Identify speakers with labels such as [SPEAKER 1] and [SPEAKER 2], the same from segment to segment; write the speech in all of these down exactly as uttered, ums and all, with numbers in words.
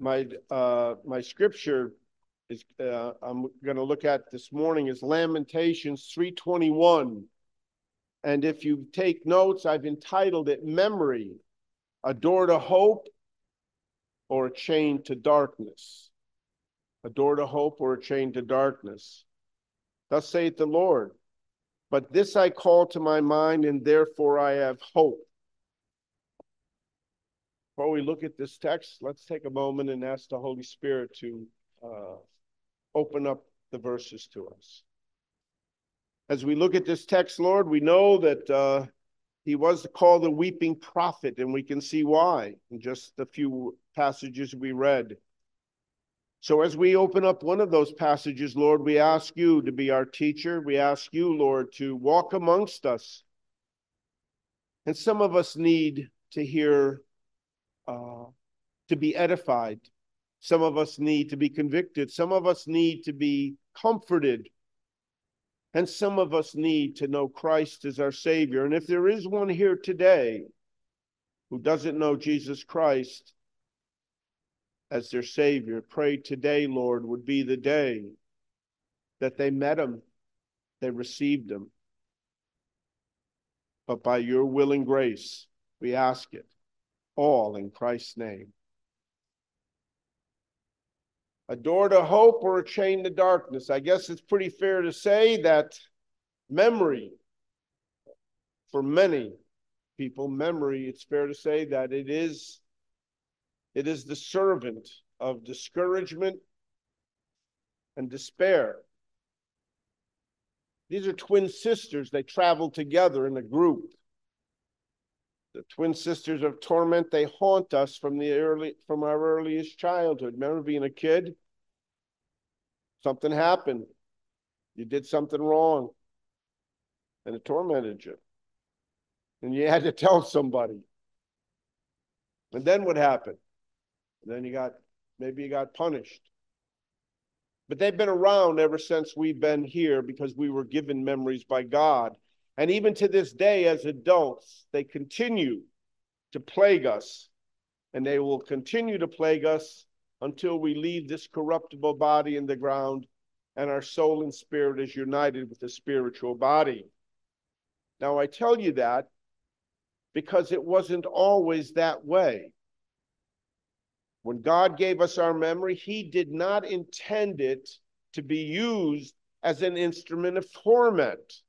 [SPEAKER 1] My uh, my scripture is uh, I'm going to look at this morning is Lamentations three twenty-one. And if you take notes, I've entitled it Memory, a Door to Hope or a Chain to Darkness. A door to hope or a chain to darkness. Thus saith the Lord, but this I call to my mind, and therefore I have hope. Before we look at this text, let's take a moment and ask the Holy Spirit to uh, open up the verses to us. As we look at this text, Lord, we know that uh, he was called the weeping prophet, and we can see why in just the few passages we read. So as we open up one of those passages, Lord, we ask you to be our teacher. We ask you, Lord, to walk amongst us. And some of us need to hear, uh, to be edified. Some of us need to be convicted. Some of us need to be comforted. And some of us need to know Christ as our Savior. And if there is one here today who doesn't know Jesus Christ as their Savior, pray today, Lord, would be the day that they met him, they received him. But by your will and grace, we ask it, all in Christ's name. A door to hope or a chain to darkness? I guess it's pretty fair to say that memory, for many people, memory, it's fair to say that it is It is the servant of discouragement and despair. These are twin sisters. They travel together in a group. The twin sisters of torment, they haunt us from the early, from our earliest childhood. Remember being a kid? Something happened. You did something wrong, and it tormented you. And you had to tell somebody. And then what happened? And then you got, maybe you got punished. But they've been around ever since we've been here because we were given memories by God. And even to this day, as adults, they continue to plague us. And they will continue to plague us until we leave this corruptible body in the ground and our soul and spirit is united with the spiritual body. Now, I tell you that because it wasn't always that way. When God gave us our memory, he did not intend it to be used as an instrument of torment.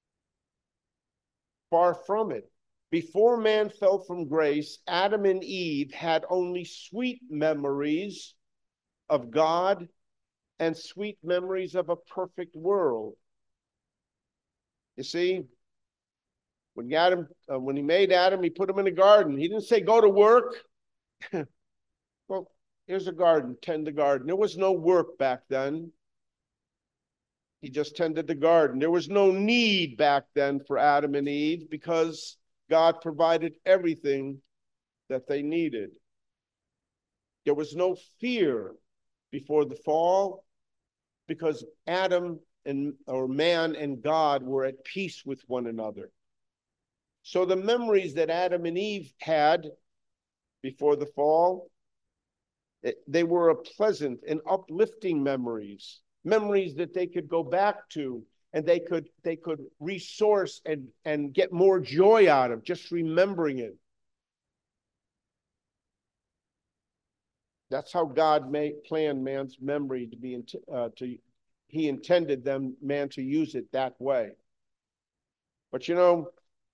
[SPEAKER 1] Far from it. Before man fell from grace, Adam and Eve had only sweet memories of God and sweet memories of a perfect world. You see, when Adam, uh, when he made Adam, he put him in a garden. He didn't say, go to work. Well, here's a garden, tend the garden. There was no work back then. He just tended the garden. There was no need back then for Adam and Eve because God provided everything that they needed. There was no fear before the fall because Adam and or man and God were at peace with one another. So the memories that Adam and Eve had before the fall, they were a pleasant and uplifting memories, memories that they could go back to and they could they could resource and, and get more joy out of just remembering it. That's how God made, planned man's memory to be, uh, to, he intended them, man to use it that way. But you know,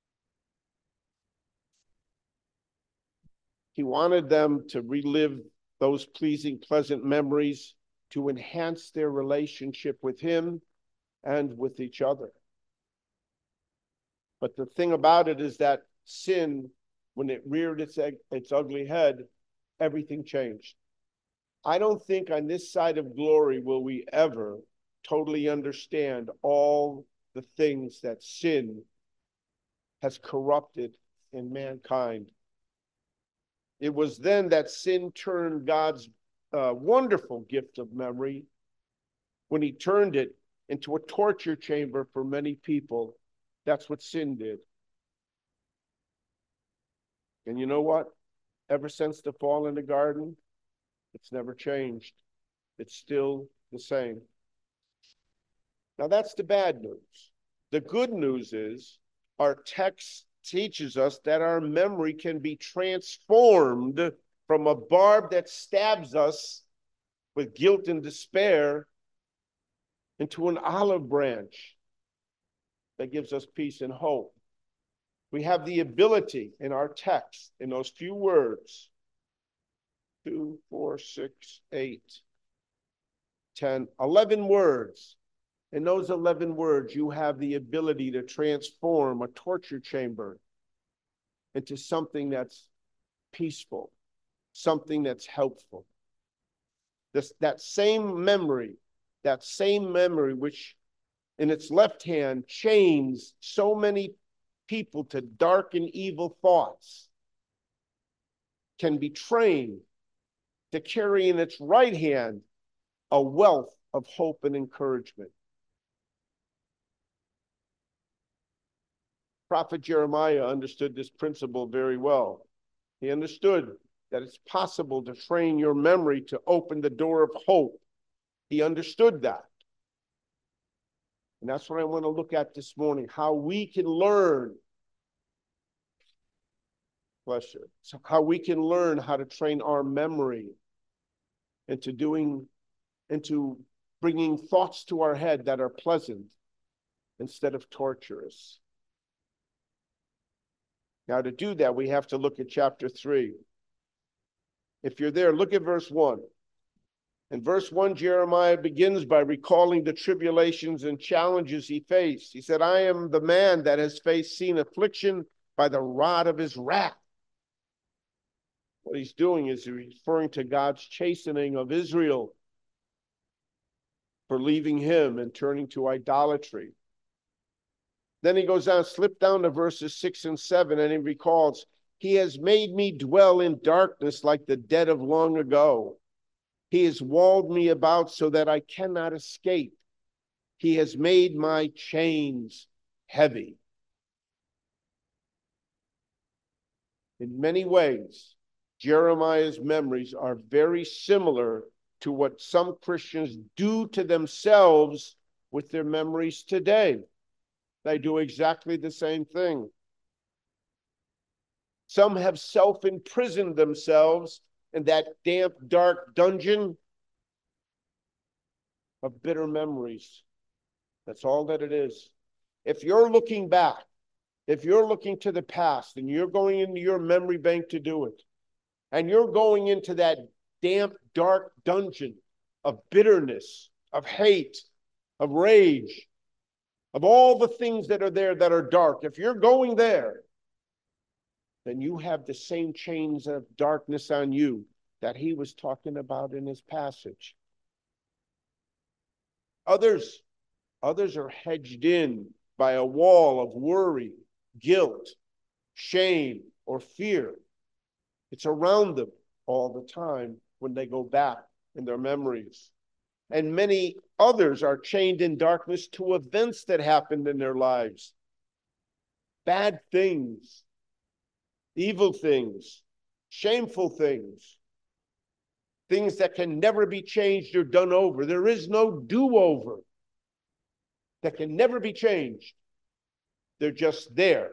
[SPEAKER 1] he wanted them to relive those pleasing, pleasant memories to enhance their relationship with him and with each other. But the thing about it is that sin, when it reared its, its ugly head, everything changed. I don't think on this side of glory will we ever totally understand all the things that sin has corrupted in mankind. It was then that sin turned God's uh, wonderful gift of memory, when he turned it into a torture chamber for many people. That's what sin did. And you know what? Ever since the fall in the garden, It's never changed. It's still the same. Now that's the bad news. The good news is our text teaches us that our memory can be transformed from a barb that stabs us with guilt and despair into an olive branch that gives us peace and hope. We have the ability in our text, in those few words, two, four, six, eight, ten, eleven words. In those eleven words, you have the ability to transform a torture chamber into something that's peaceful, something that's helpful. This, that same memory, that same memory which in its left hand chains so many people to dark and evil thoughts, can be trained to carry in its right hand a wealth of hope and encouragement. Prophet Jeremiah understood this principle very well. He understood that it's possible to train your memory to open the door of hope. He understood that. And that's what I want to look at this morning, how we can learn. Bless you. So how we can learn how to train our memory into doing, into bringing thoughts to our head that are pleasant instead of torturous. Now, to do that, we have to look at chapter three. If you're there, look at verse one. In verse one, Jeremiah begins by recalling the tribulations and challenges he faced. He said, I am the man that has faced seen affliction by the rod of his wrath. What he's doing is referring to God's chastening of Israel for leaving him and turning to idolatry. Then he goes on, slip down to verses six and seven, and he recalls, he has made me dwell in darkness like the dead of long ago. He has walled me about so that I cannot escape. He has made my chains heavy. In many ways, Jeremiah's memories are very similar to what some Christians do to themselves with their memories today. They do exactly the same thing. Some have self-imprisoned themselves in that damp, dark dungeon of bitter memories. That's all that it is. If you're looking back, if you're looking to the past and you're going into your memory bank to do it, and you're going into that damp, dark dungeon of bitterness, of hate, of rage, of all the things that are there that are dark, if you're going there, then you have the same chains of darkness on you that he was talking about in his passage. Others, others are hedged in by a wall of worry, guilt, shame, or fear. It's around them all the time when they go back in their memories. And many others are chained in darkness to events that happened in their lives. Bad things, evil things, shameful things, things that can never be changed or done over. There is no do-over that can never be changed. They're just there.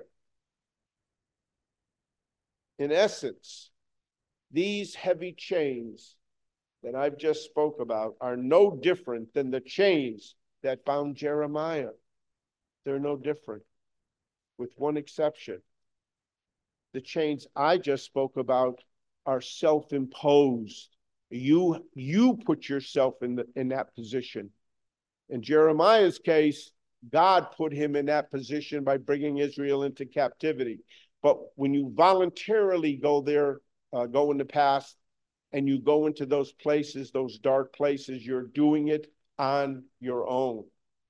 [SPEAKER 1] In essence, these heavy chains that I've just spoke about are no different than the chains that bound Jeremiah. They're no different, with one exception. The chains I just spoke about are self-imposed. You, you put yourself in, the, in that position. In Jeremiah's case, God put him in that position by bringing Israel into captivity. But when you voluntarily go there, uh, go in the past, and you go into those places, those dark places, you're doing it on your own.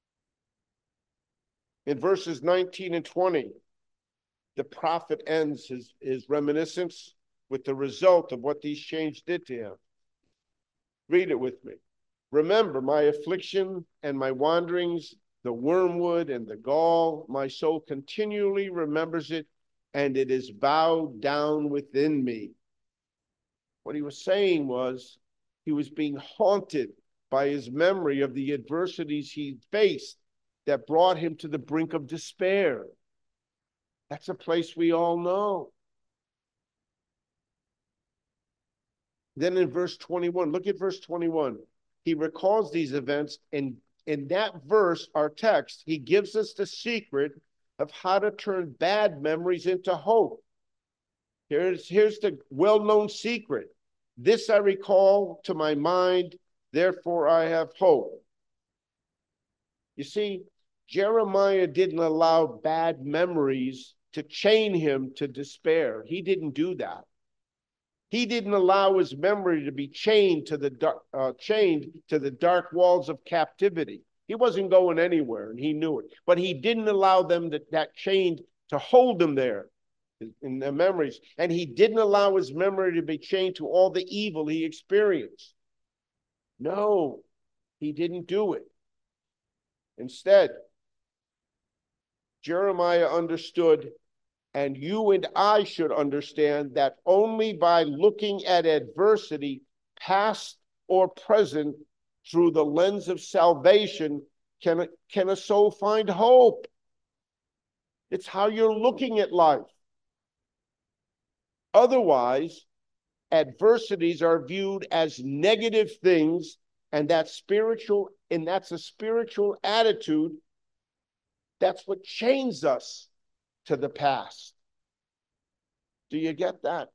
[SPEAKER 1] In verses nineteen and twenty, the prophet ends his, his reminiscence with the result of what these chains did to him. Read it with me. Remember my affliction and my wanderings, the wormwood and the gall. My soul continually remembers it, and it is bowed down within me. What he was saying was, He was being haunted by his memory of the adversities he faced that brought him to the brink of despair. That's a place we all know. Then in verse twenty-one, look at verse twenty-one. He recalls these events, and in that verse, our text, he gives us the secret of how to turn bad memories into hope. Here's, here's the well-known secret. This I recall to my mind, therefore I have hope. You see, Jeremiah didn't allow bad memories to chain him to despair. He didn't do that. He didn't allow his memory to be chained to the dark, uh, chained to the dark walls of captivity. He wasn't going anywhere, and he knew it. But he didn't allow them that, that chained to hold him there in their memories. And he didn't allow his memory to be chained to all the evil he experienced. No, he didn't do it. Instead, Jeremiah understood, and you and I should understand, that only by looking at adversity, past or present, through the lens of salvation, can, can a soul find hope. It's how you're looking at life. Otherwise, adversities are viewed as negative things, and that spiritual, and that's a spiritual attitude. That's what chains us to the past. Do you get that?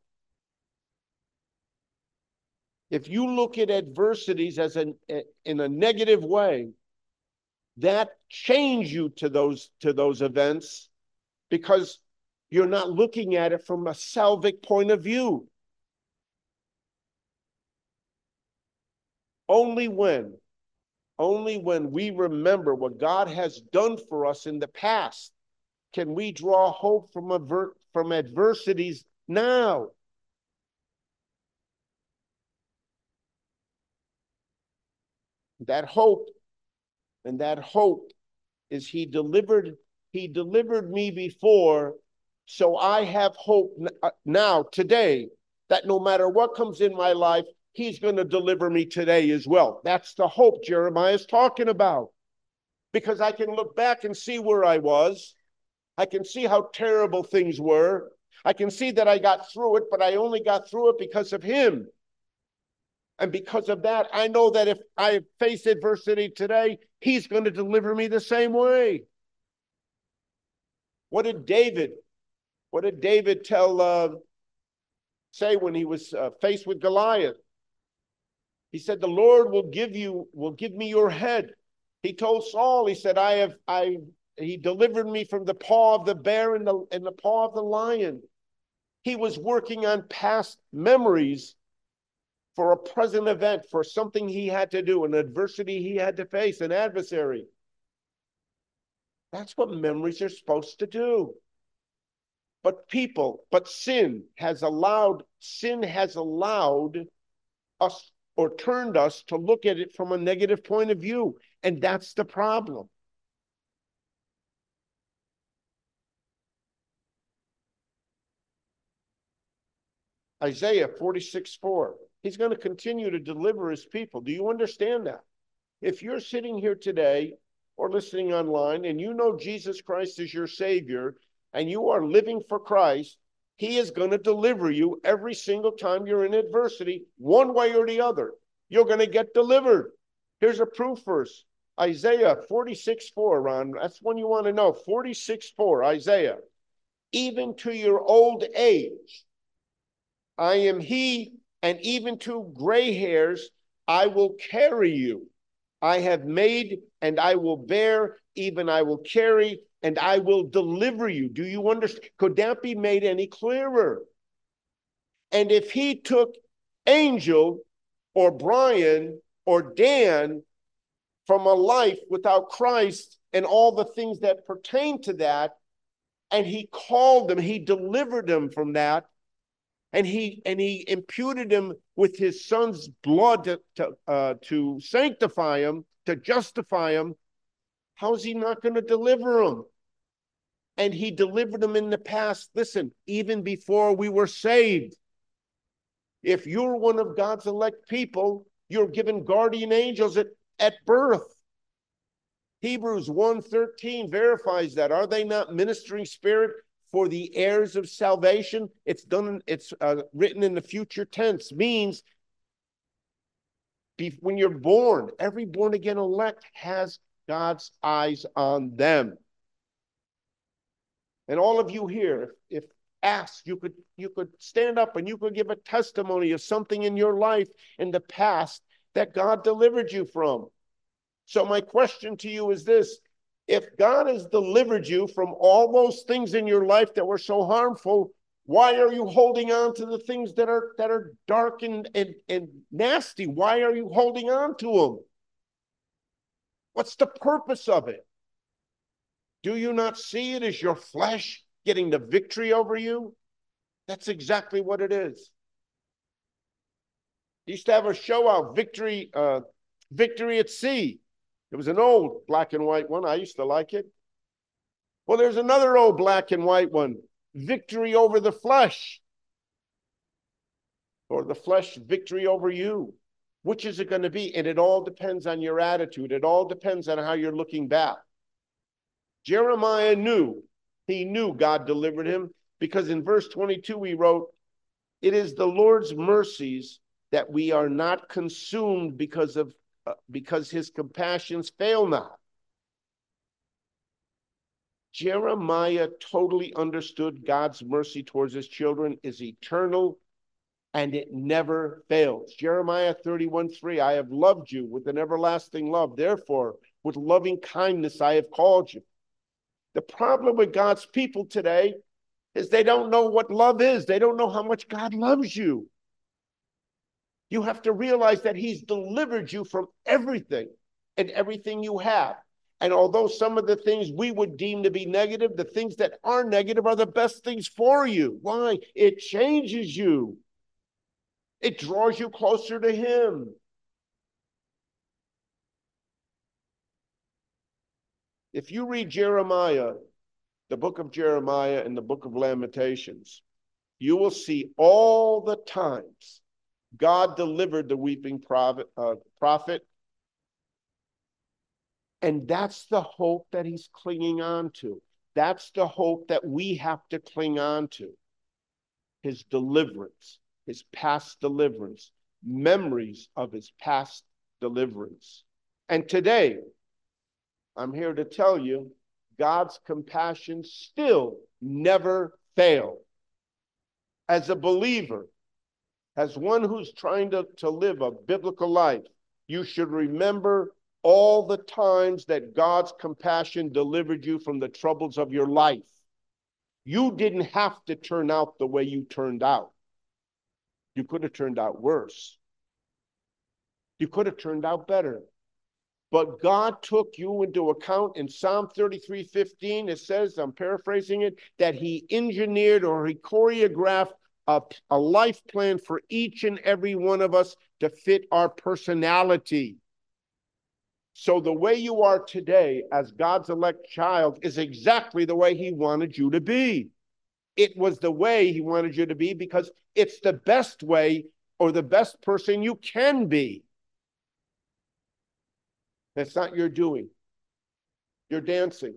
[SPEAKER 1] If you look at adversities as an in a negative way, that chains you to those to those events, because you're not looking at it from a salvic point of view. Only when, only when we remember what God has done for us in the past can we draw hope from avert, from adversities now. That hope, and that hope is he delivered, he delivered me before, so I have hope now, today, that no matter what comes in my life, he's going to deliver me today as well. That's the hope Jeremiah is talking about. Because I can look back and see where I was. I can see how terrible things were. I can see that I got through it, but I only got through it because of him. And because of that, I know that if I face adversity today, he's going to deliver me the same way. What did David, what did David tell, uh, say when he was uh, faced with Goliath? He said, the Lord will give you, will give me your head. He told Saul, he said, I have, I, he delivered me from the paw of the bear and the, and the paw of the lion. He was working on past memories for a present event, for something he had to do, an adversity he had to face, an adversary. That's what memories are supposed to do. But people, but sin has allowed, sin has allowed us, or turned us to look at it from a negative point of view. And that's the problem. Isaiah forty-six four. He's going to continue to deliver his people. Do you understand that? If you're sitting here today or listening online and you know Jesus Christ is your Savior and you are living for Christ, he is going to deliver you every single time you're in adversity, one way or the other. You're going to get delivered. Here's a proof verse. Isaiah forty-six four, Ron. That's one you want to know. forty-six four, Isaiah. Even to your old age, I am he, and even to gray hairs, I will carry you. I have made, and I will bear, even I will carry, and I will deliver you. Do you understand? Could that be made any clearer? And if he took Angel or Brian or Dan from a life without Christ and all the things that pertain to that, and he called them, he delivered them from that, and he and he imputed him with his son's blood to, to, uh, to sanctify him, to justify him, how is he not going to deliver him? And he delivered them in the past, listen, even before we were saved. If you're one of God's elect people, You're given guardian angels at, at birth. Hebrews one thirteen verifies that. Are they not ministering spirit for the heirs of salvation? It's done. It's uh, written in the future tense. Means be, when you're born, every born again elect has God's eyes on them. And all of you here, if asked, you could you could stand up and you could give a testimony of something in your life in the past that God delivered you from. So my question to you is this: if God has delivered you from all those things in your life that were so harmful, why are you holding on to the things that are that are dark and, and, and nasty? Why are you holding on to them? What's the purpose of it? Do you not see it as your flesh getting the victory over you? That's exactly what it is. They used to have a show out, Victory, uh, Victory at Sea. It was an old black and white one. I used to like it. Well, there's another old black and white one, Victory Over the Flesh. Or the flesh, victory over you. Which is it going to be? And it all depends on your attitude. It all depends on how you're looking back. Jeremiah knew, he knew God delivered him, because in verse twenty-two he wrote, "It is the Lord's mercies that we are not consumed because of uh, because his compassions fail not." Jeremiah totally understood God's mercy towards his children is eternal and it never fails. Jeremiah thirty-one three, "I have loved you with an everlasting love. Therefore, with loving kindness I have called you." The problem with God's people today is they don't know what love is. They don't know how much God loves you. You have to realize that he's delivered you from everything and everything you have. And although some of the things we would deem to be negative, the things that are negative are the best things for you. Why? It changes you. It draws you closer to him. If you read Jeremiah, the book of Jeremiah and the book of Lamentations, you will see all the times God delivered the weeping prophet, uh, prophet. And that's the hope that he's clinging on to. That's the hope that we have to cling on to. His deliverance, his past deliverance, memories of his past deliverance. And today, I'm here to tell you, God's compassion still never fail. As a believer, as one who's trying to, to live a biblical life, you should remember all the times that God's compassion delivered you from the troubles of your life. You didn't have to turn out the way you turned out. You could have turned out worse. You could have turned out better. But God took you into account. In Psalm thirty-three fifteen, it says, I'm paraphrasing it, that he engineered or he choreographed a, a life plan for each and every one of us to fit our personality. So the way you are today as God's elect child is exactly the way he wanted you to be. It was the way he wanted you to be because it's the best way or the best person you can be. That's not your doing. You're dancing.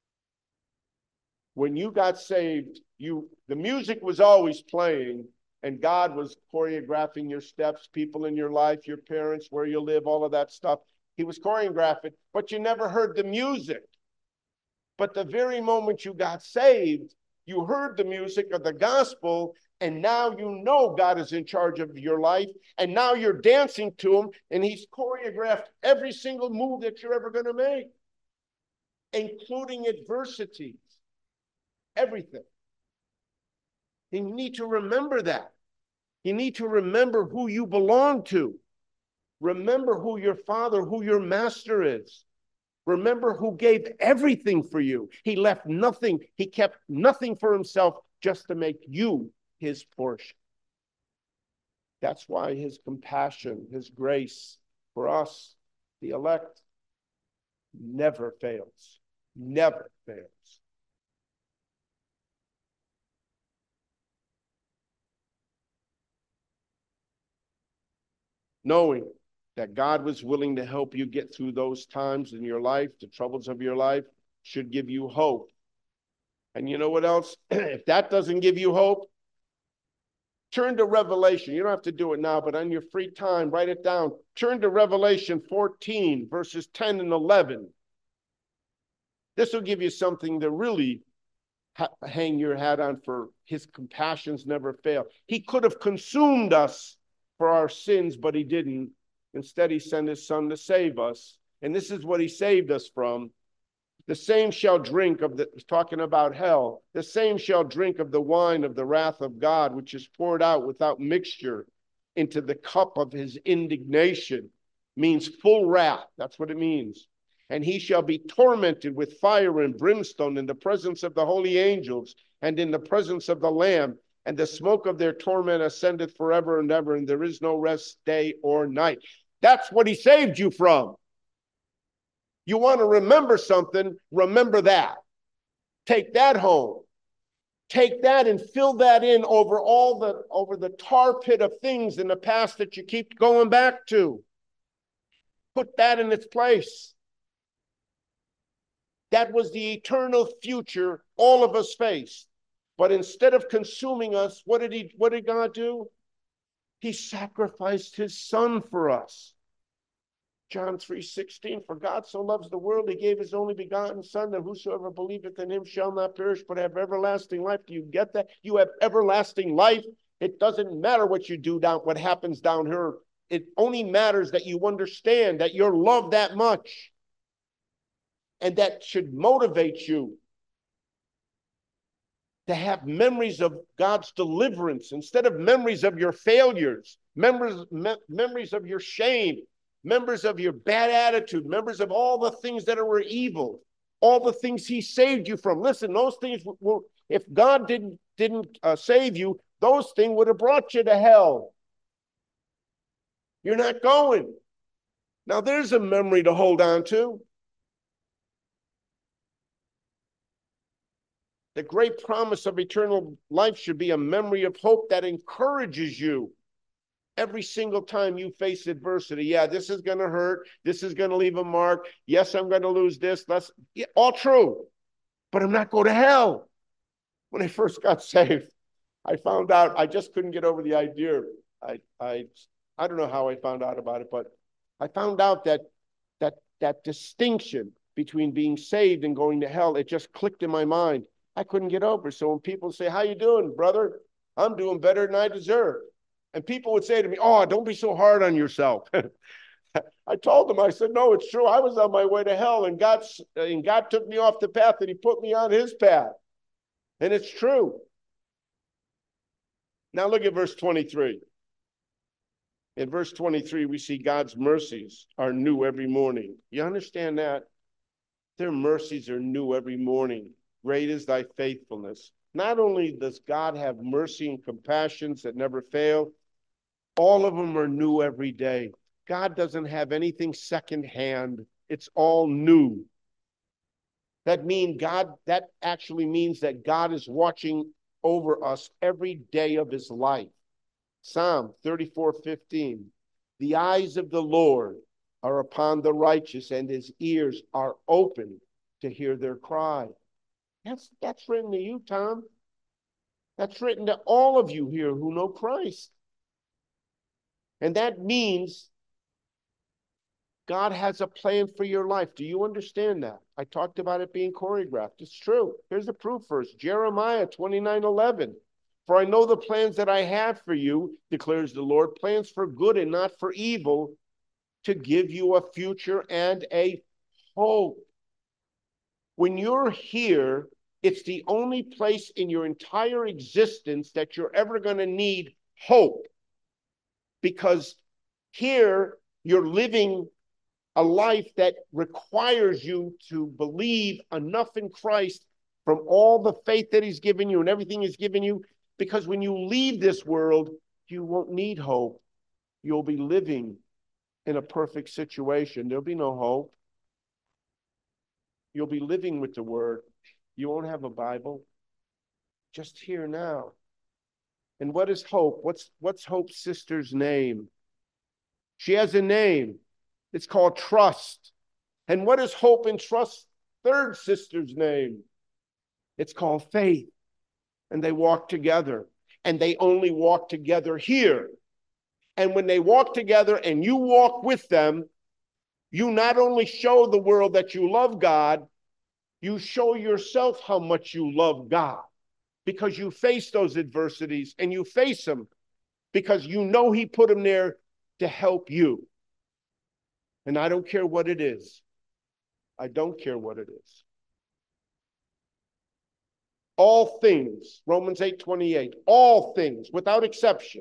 [SPEAKER 1] When you got saved, you the music was always playing and God was choreographing your steps, people in your life, your parents, where you live, all of that stuff. He was choreographing, but you never heard the music. But the very moment you got saved, you heard the music of the gospel, and now you know God is in charge of your life, and now you're dancing to him, and he's choreographed every single move that you're ever going to make, including adversities, everything. You need to remember that. You need to remember who you belong to. Remember who your father, who your master is. Remember who gave everything for you. He left nothing. He kept nothing for himself just to make you his portion. That's why his compassion, his grace for us, the elect, never fails. Never fails. Knowing that God was willing to help you get through those times in your life, the troubles of your life, should give you hope. And you know what else? If that doesn't give you hope, turn to Revelation. You don't have to do it now, but on your free time, write it down. Turn to Revelation fourteen, verses ten and eleven. This will give you something to really ha- hang your hat on, for his compassions never fail. He could have consumed us for our sins, but he didn't. Instead, he sent his son to save us. And this is what he saved us from. The same shall drink of the, talking about hell, the same shall drink of the wine of the wrath of God, which is poured out without mixture into the cup of his indignation. Means full wrath. That's what it means. And he shall be tormented with fire and brimstone in the presence of the holy angels and in the presence of the Lamb. And the smoke of their torment ascendeth forever and ever, and there is no rest day or night. That's what he saved you from. You want to remember something, remember that. Take that home. Take that and fill that in over all the, over the tar pit of things in the past that you keep going back to. Put that in its place. That was the eternal future all of us faced. But instead of consuming us, what did he, what did God do? He sacrificed his son for us. John three sixteen, for God so loves the world, he gave his only begotten son, that whosoever believeth in him shall not perish, but have everlasting life. Do you get that? You have everlasting life. It doesn't matter what you do down, what happens down here. It only matters that you understand that you're loved that much. And that should motivate you to have memories of God's deliverance instead of memories of your failures, memories, me- memories of your shame, members of your bad attitude, members of all the things that were evil, all the things he saved you from. Listen, those things will, if God didn't, didn't uh, save you, those things would have brought you to hell. You're not going. Now there's a memory to hold on to. The great promise of eternal life should be a memory of hope that encourages you every single time you face adversity. Yeah, this is going to hurt. This is going to leave a mark. Yes, I'm going to lose this. That's yeah, all true. But I'm not going to hell. When I first got saved, I found out I just couldn't get over the idea. I I I don't know how I found out about it, but I found out that that that distinction between being saved and going to hell, it just clicked in my mind. I couldn't get over. So when people say, how you doing, brother? I'm doing better than I deserve. And people would say to me, oh, don't be so hard on yourself. I told them, I said, no, it's true. I was on my way to hell, and God, and God took me off the path, and he put me on his path. And it's true. Now look at verse twenty-three. In verse twenty-three, we see God's mercies are new every morning. You understand that? Their mercies are new every morning. Great is thy faithfulness. Not only does God have mercy and compassions that never fail, all of them are new every day. God doesn't have anything secondhand. It's all new. That means God, that actually means that God is watching over us every day of his life. Psalm thirty-four fifteen. The eyes of the Lord are upon the righteous, and his ears are open to hear their cry. That's, that's written to you, Tom. That's written to all of you here who know Christ. And that means God has a plan for your life. Do you understand that? I talked about it being choreographed. It's true. Here's the proof verse. Jeremiah twenty-nine eleven. For I know the plans that I have for you, declares the Lord, plans for good and not for evil, to give you a future and a hope. When you're here, it's the only place in your entire existence that you're ever going to need hope. Because here you're living a life that requires you to believe enough in Christ from all the faith that he's given you and everything he's given you. Because when you leave this world, you won't need hope. You'll be living in a perfect situation. There'll be no hope. You'll be living with the word. You won't have a Bible. Just here now. And what is hope? What's what's Hope's sister's name? She has a name. It's called trust. And what is hope and trust? Third sister's name. It's called faith. And they walk together. And they only walk together here. And when they walk together and you walk with them, you not only show the world that you love God, you show yourself how much you love God, because you face those adversities and you face them because you know he put them there to help you. And I don't care what it is. I don't care what it is. All things, Romans eight twenty-eight, all things, without exception,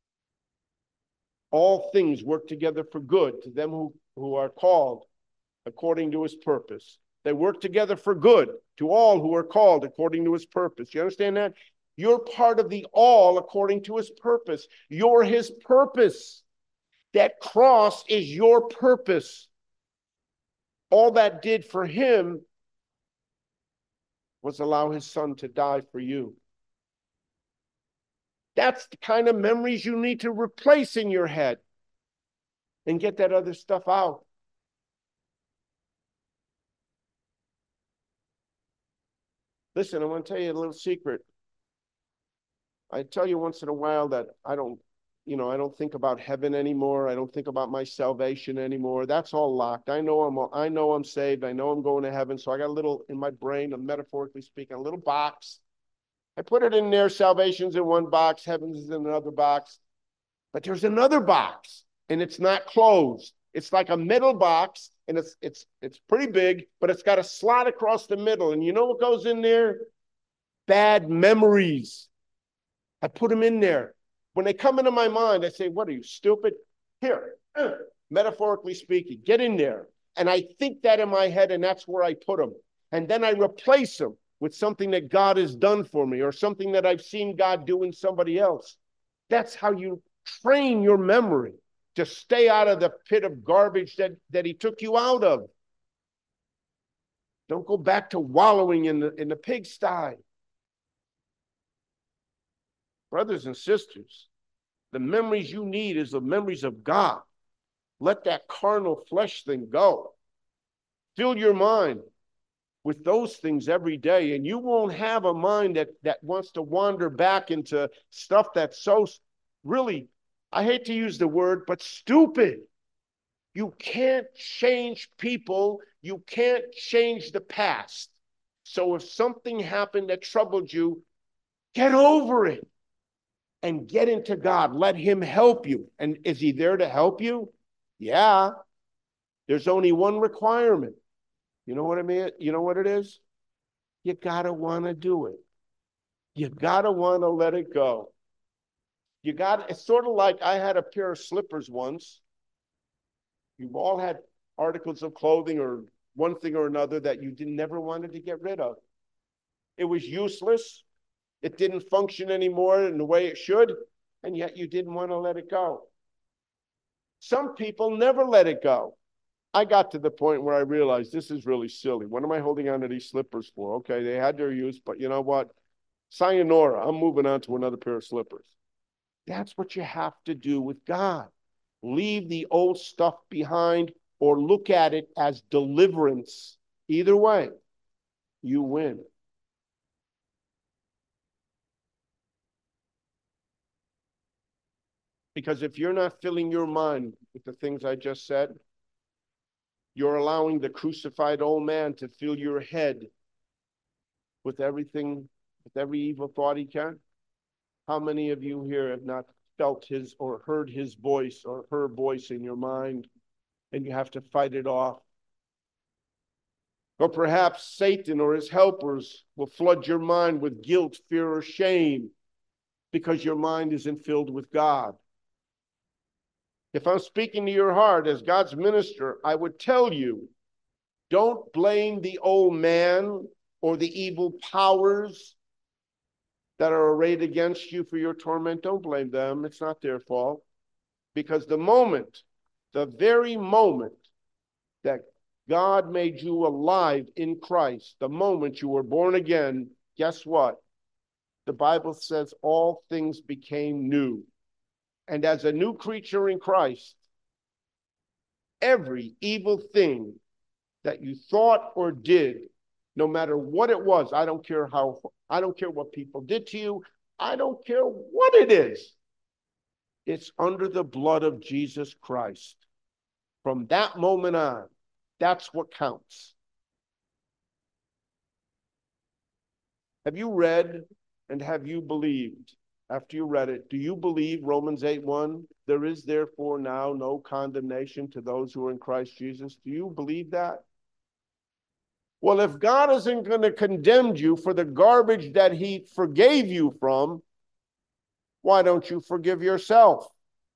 [SPEAKER 1] all things work together for good to them who, who are called according to his purpose. They work together for good to all who are called according to his purpose. You understand that? You're part of the all according to his purpose. You're his purpose. That cross is your purpose. All that did for him was allow his son to die for you. That's the kind of memories you need to replace in your head and get that other stuff out. Listen, I want to tell you a little secret. I tell you once in a while that I don't, you know, I don't think about heaven anymore. I don't think about my salvation anymore. That's all locked. I know I'm, I know I'm saved. I know I'm going to heaven. So I got a little in my brain, metaphorically speaking, a little box. I put it in there. Salvation's in one box. Heaven's in another box. But there's another box, and it's not closed. It's like a middle box, and it's it's it's pretty big, but it's got a slot across the middle. And you know what goes in there? Bad memories. I put them in there. When they come into my mind, I say, what are you, stupid? Here, uh, metaphorically speaking, get in there. And I think that in my head, and that's where I put them. And then I replace them with something that God has done for me or something that I've seen God do in somebody else. That's how you train your memory to stay out of the pit of garbage that, that he took you out of. Don't go back to wallowing in the, in the pigsty. Brothers and sisters, the memories you need is the memories of God. Let that carnal flesh thing go. Fill your mind with those things every day, and you won't have a mind that, that wants to wander back into stuff that's so really, I hate to use the word, but stupid. You can't change people. You can't change the past. So if something happened that troubled you, get over it and get into God. Let him help you. And is he there to help you? Yeah. There's only one requirement. You know what I mean? You know what it is? You gotta want to do it. You gotta want to let it go. You got, it's sort of like I had a pair of slippers once. You've all had articles of clothing or one thing or another that you didn't never wanted to get rid of. It was useless. It didn't function anymore in the way it should, and yet you didn't want to let it go. Some people never let it go. I got to the point where I realized this is really silly. What am I holding on to these slippers for? Okay, they had their use, but you know what? Sayonara, I'm moving on to another pair of slippers. That's what you have to do with God. Leave the old stuff behind or look at it as deliverance. Either way, you win. Because if you're not filling your mind with the things I just said, you're allowing the crucified old man to fill your head with everything, with every evil thought he can. How many of you here have not felt his or heard his voice or her voice in your mind, and you have to fight it off? Or perhaps Satan or his helpers will flood your mind with guilt, fear, or shame because your mind isn't filled with God. If I'm speaking to your heart as God's minister, I would tell you, don't blame the old man or the evil powers that are arrayed against you for your torment. Don't blame them. It's not their fault. Because the moment, the very moment that God made you alive in Christ, the moment you were born again, guess what? The Bible says all things became new. And as a new creature in Christ, every evil thing that you thought or did, no matter what it was. I don't care how, I don't care what people did to you. I don't care what it is. It's under the blood of Jesus Christ. From that moment on, that's what counts. Have you read and have you believed? After you read it, do you believe Romans eight one? There is therefore now no condemnation to those who are in Christ Jesus. Do you believe that? Well, if God isn't going to condemn you for the garbage that he forgave you from, why don't you forgive yourself?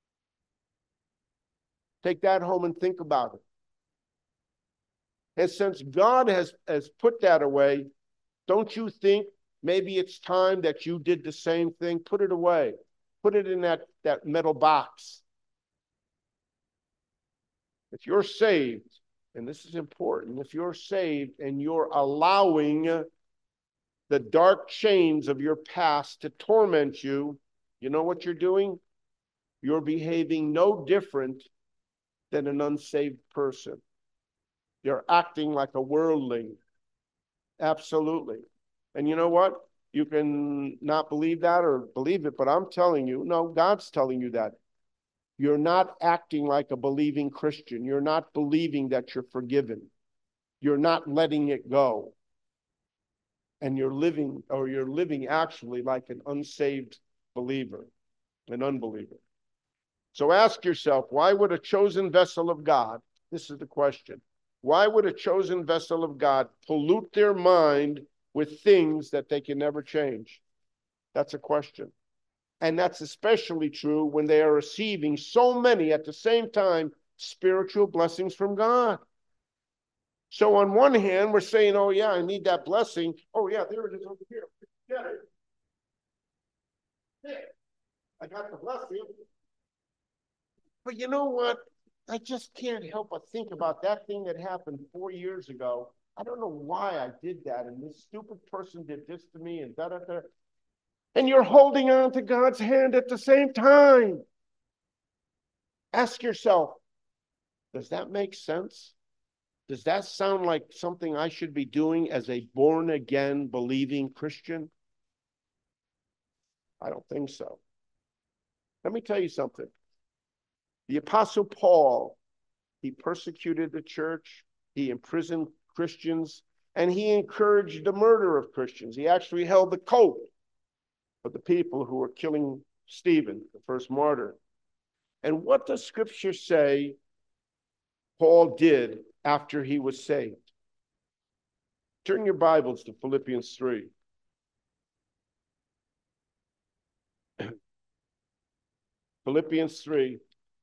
[SPEAKER 1] Take that home and think about it. And since God has, has put that away, don't you think maybe it's time that you did the same thing? Put it away. Put it in that, that metal box. If you're saved, and this is important, if you're saved and you're allowing the dark chains of your past to torment you, you know what you're doing? You're behaving no different than an unsaved person. You're acting like a worldling. Absolutely. And you know what? You can not believe that or believe it, but I'm telling you, no, God's telling you that. You're not acting like a believing Christian. You're not believing that you're forgiven. You're not letting it go. And you're living, or you're living actually like an unsaved believer, an unbeliever. So ask yourself, why would a chosen vessel of God, this is the question, why would a chosen vessel of God pollute their mind with things that they can never change? That's a question. And that's especially true when they are receiving so many at the same time spiritual blessings from God. So on one hand, we're saying, oh yeah, I need that blessing. Oh yeah, there it is over here. Get it. There. I got the blessing. But you know what? I just can't help but think about that thing that happened four years ago. I don't know why I did that, and this stupid person did this to me, and da da da. And you're holding on to God's hand at the same time. Ask yourself, does that make sense? Does that sound like something I should be doing as a born-again, believing Christian? I don't think so. Let me tell you something. The Apostle Paul, he persecuted the church, he imprisoned Christians, and he encouraged the murder of Christians. He actually held the coat of the people who were killing Stephen, the first martyr. And what does Scripture say Paul did after he was saved? Turn your Bibles to Philippians three. Philippians three.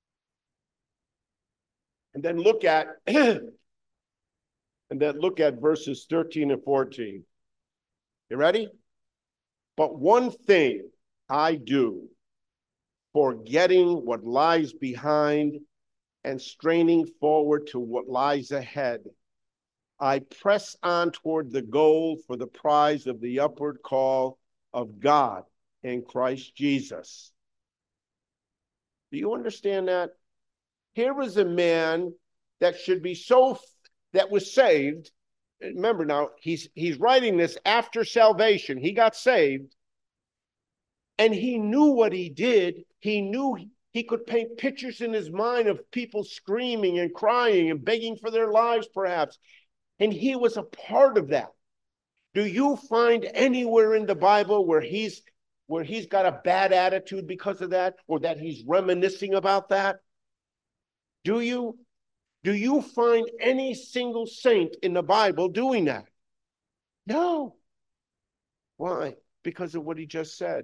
[SPEAKER 1] And then look at and then look at verses thirteen and fourteen. You ready? But one thing I do, forgetting what lies behind and straining forward to what lies ahead, I press on toward the goal for the prize of the upward call of God in Christ Jesus. Do you understand that? Here was a man that should be so, that was saved. Remember now, he's, he's writing this after salvation. He got saved. And he knew what he did. He knew he could paint pictures in his mind of people screaming and crying and begging for their lives, perhaps. And he was a part of that. Do you find anywhere in the Bible where he's, where he's got a bad attitude because of that, or that he's reminiscing about that? Do you? Do you find any single saint in the Bible doing that? No. Why? Because of what he just said.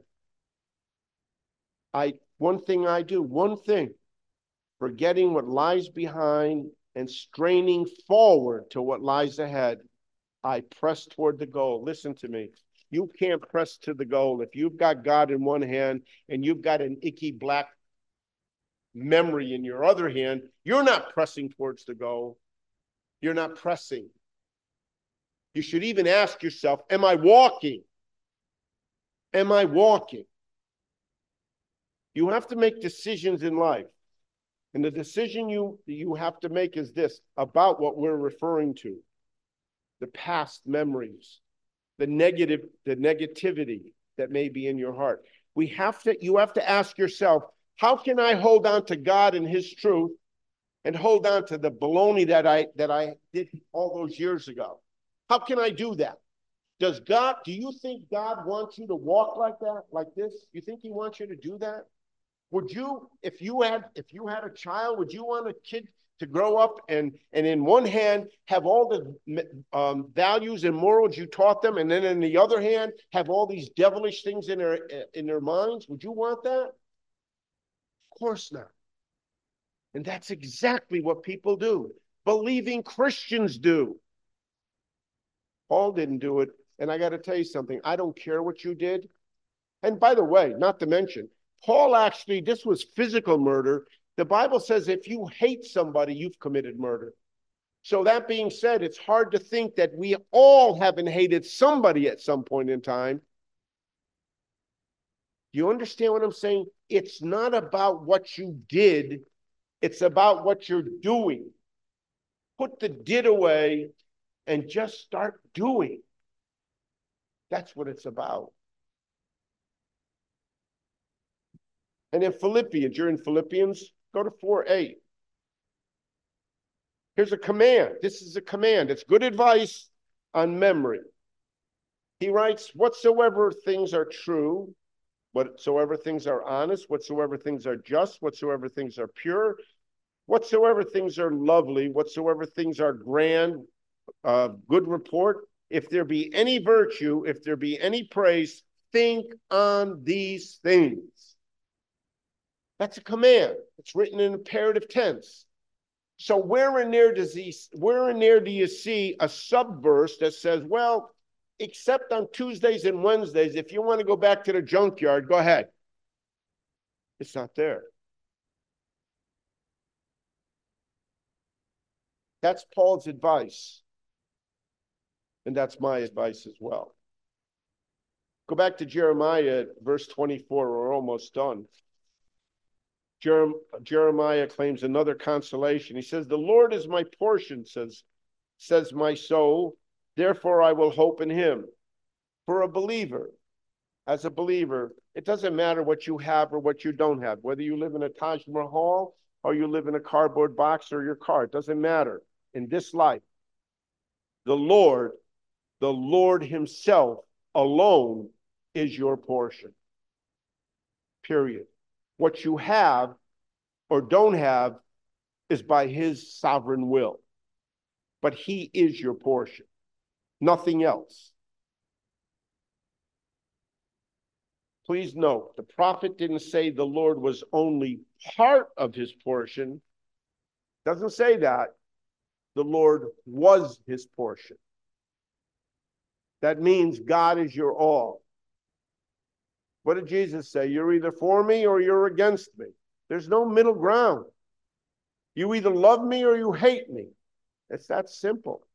[SPEAKER 1] I, one thing I do, one thing, forgetting what lies behind and straining forward to what lies ahead, I press toward the goal. Listen to me. You can't press to the goal if you've got God in one hand and you've got an icky black memory in your other hand. You're not pressing towards the goal. You're not pressing. You should even ask yourself, am I walking? Am I walking? You have to make decisions in life. And the decision you, you have to make is this, about what we're referring to. The past memories, the negative, the negativity that may be in your heart. We have to, you have to ask yourself, how can I hold on to God and his truth and hold on to the baloney that I, that I did all those years ago? How can I do that? Does God, do you think God wants you to walk like that, like this? You think he wants you to do that? Would you, if you had, if you had a child, would you want a kid to grow up and, and in one hand have all the um, values and morals you taught them, and then in the other hand have all these devilish things in their, in their minds? Would you want that? Of course not. And that's exactly what people do. Believing Christians do. Paul didn't do it. And I got to tell you something. I don't care what you did. And by the way, not to mention, Paul actually, this was physical murder. The Bible says if you hate somebody, you've committed murder. So that being said, it's hard to think that we all haven't hated somebody at some point in time. Do you understand what I'm saying? It's not about what you did. It's about what you're doing. Put the did away and just start doing. That's what it's about. And in Philippians, you're in Philippians, go to four eight. Here's a command. This is a command. It's good advice on memory. He writes, whatsoever things are true, whatsoever things are honest, whatsoever things are just, whatsoever things are pure, whatsoever things are lovely, whatsoever things are grand, uh, good report, if there be any virtue, if there be any praise, think on these things. That's a command. It's written in imperative tense. So where in there does he, where in there do you see a subverse that says, well, except on Tuesdays and Wednesdays, if you want to go back to the junkyard, go ahead. It's not there. That's Paul's advice. And that's my advice as well. Go back to Jeremiah, verse twenty-four. We're almost done. Jeremiah claims another consolation. He says, the Lord is my portion, says, says my soul. Therefore, I will hope in him. For a believer, as a believer, it doesn't matter what you have or what you don't have, whether you live in a Taj Mahal or you live in a cardboard box or your car. It doesn't matter. In this life, the Lord, the Lord himself alone is your portion. Period. What you have or don't have is by his sovereign will. But he is your portion. Nothing else. Please note, the prophet didn't say the Lord was only part of his portion. Doesn't say that. The Lord was his portion. That means God is your all. What did Jesus say? You're either for me or you're against me. There's no middle ground. You either love me or you hate me. It's that simple.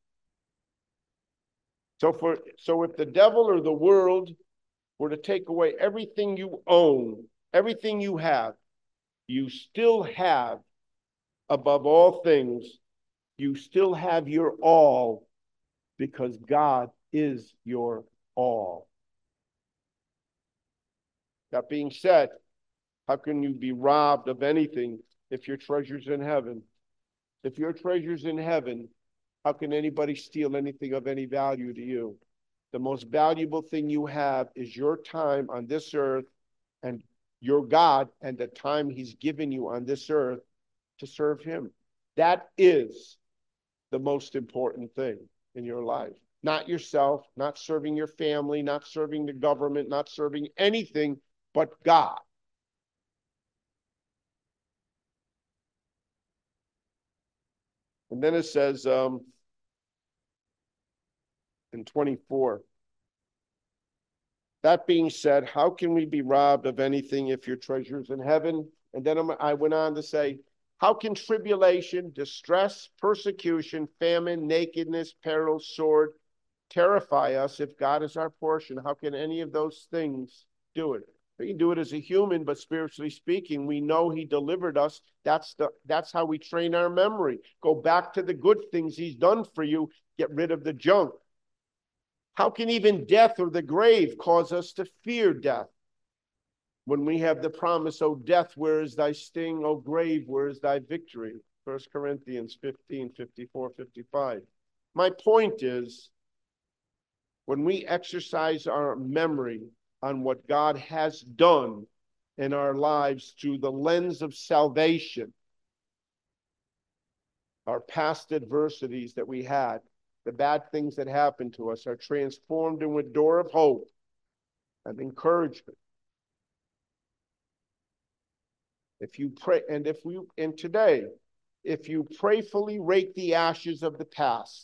[SPEAKER 1] So for so if the devil or the world were to take away everything you own, everything you have, you still have, above all things, you still have your all, because God is your all. That being said, how can you be robbed of anything if your treasure's in heaven? If your treasure's in heaven, how can anybody steal anything of any value to you? The most valuable thing you have is your time on this earth and your God and the time he's given you on this earth to serve him. That is the most important thing in your life. Not yourself, not serving your family, not serving the government, not serving anything but God. And then it says um, in twenty-four, that being said, how can we be robbed of anything if your treasure is in heaven? And then I went on to say, how can tribulation, distress, persecution, famine, nakedness, peril, sword terrify us if God is our portion? How can any of those things do it? We can do it as a human, but spiritually speaking, we know he delivered us. That's the that's how we train our memory. Go back to the good things he's done for you. Get rid of the junk. How can even death or the grave cause us to fear death? When we have the promise, O death, where is thy sting? O grave, where is thy victory? First Corinthians fifteen, fifty-four, fifty-five. My point is, when we exercise our memory on what God has done in our lives through the lens of salvation, our past adversities that we had, the bad things that happened to us, are transformed into a door of hope and encouragement. If you pray, and if we, and today, if you prayerfully rake the ashes of the past,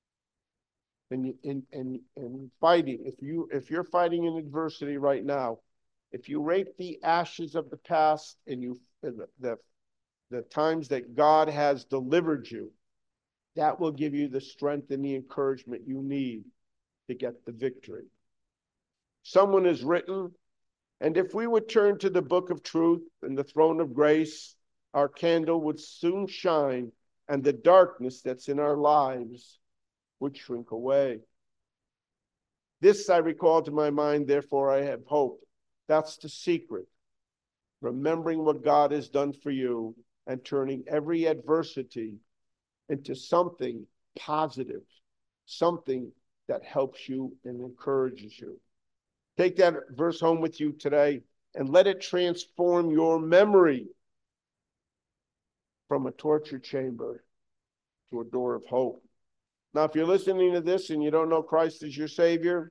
[SPEAKER 1] and in and and fighting, if you if you're fighting in adversity right now, if you rake the ashes of the past and you the, the the times that God has delivered you, that will give you the strength and the encouragement you need to get the victory. Someone has written, and if we would turn to the book of truth and the throne of grace, our candle would soon shine, and the darkness that's in our lives would shrink away. This I recall to my mind, therefore I have hope. That's the secret. Remembering what God has done for you and turning every adversity into something positive, something that helps you and encourages you. Take that verse home with you today and let it transform your memory from a torture chamber to a door of hope. Now, if you're listening to this and you don't know Christ as your Savior,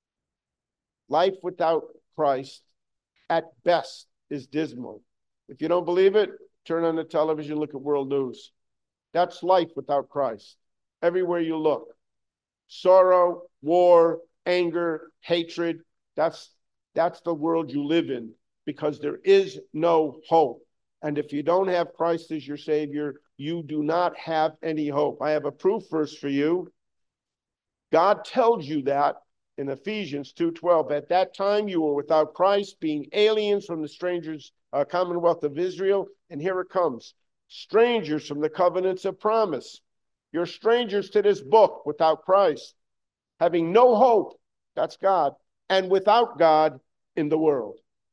[SPEAKER 1] life without Christ at best is dismal. If you don't believe it, turn on the television, look at world news. That's life without Christ. Everywhere you look. Sorrow, war, anger, hatred. That's, that's the world you live in, because there is no hope. And if you don't have Christ as your Savior, you do not have any hope. I have a proof verse for you. God tells you that in Ephesians two twelve. At that time you were without Christ, being aliens from the strangers, uh, commonwealth of Israel. And here it comes. Strangers from the covenants of promise. You're strangers to this book without Christ, having no hope, that's God, and without God in the world.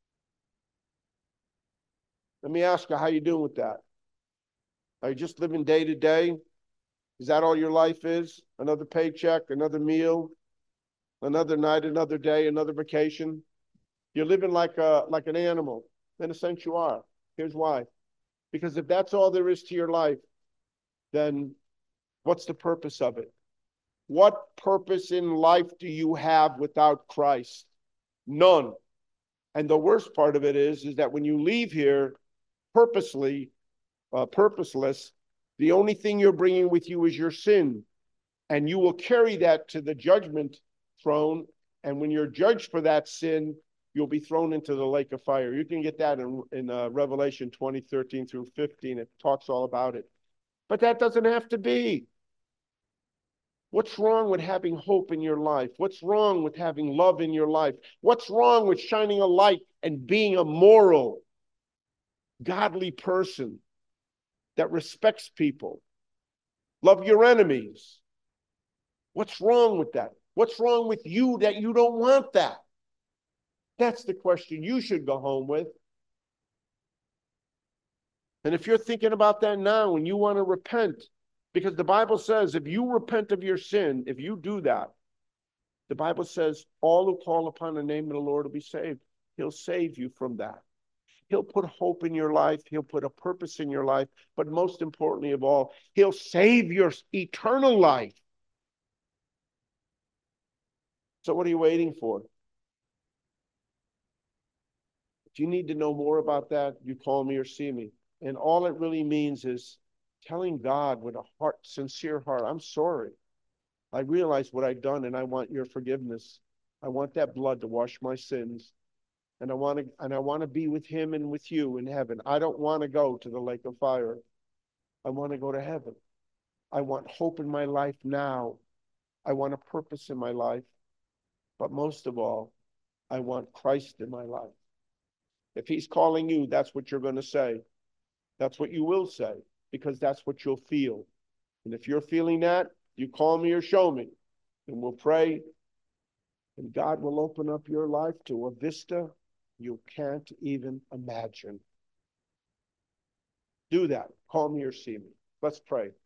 [SPEAKER 1] Let me ask you, how you doing with that? Are you just living day to day? Is that all your life is? Another paycheck, another meal, another night, another day, another vacation? You're living like a like an animal. In a sense, you are. Here's why. Because if that's all there is to your life, then what's the purpose of it? What purpose in life do you have without Christ? None. And the worst part of it is, is that when you leave here purposely, uh, purposeless, the only thing you're bringing with you is your sin. And you will carry that to the judgment throne. And when you're judged for that sin, you'll be thrown into the lake of fire. You can get that in, in uh, Revelation twenty, thirteen through fifteen. It talks all about it. But that doesn't have to be. What's wrong with having hope in your life? What's wrong with having love in your life? What's wrong with shining a light and being a moral, godly person that respects people? Love your enemies. What's wrong with that? What's wrong with you that you don't want that? That's the question you should go home with. And if you're thinking about that now and you want to repent, because the Bible says if you repent of your sin, if you do that, the Bible says all who call upon the name of the Lord will be saved. He'll save you from that. He'll put hope in your life. He'll put a purpose in your life. But most importantly of all, he'll save your eternal life. So what are you waiting for? If you need to know more about that, you call me or see me. And all it really means is telling God with a heart, sincere heart, I'm sorry. I realize what I've done and I want your forgiveness. I want that blood to wash my sins. And I want to and I want to be with him and with you in heaven. I don't want to go to the lake of fire. I want to go to heaven. I want hope in my life now. I want a purpose in my life. But most of all, I want Christ in my life. If he's calling you, that's what you're going to say. That's what you will say, because that's what you'll feel. And if you're feeling that, you call me or show me, and we'll pray, and God will open up your life to a vista you can't even imagine. Do that. Call me or see me. Let's pray.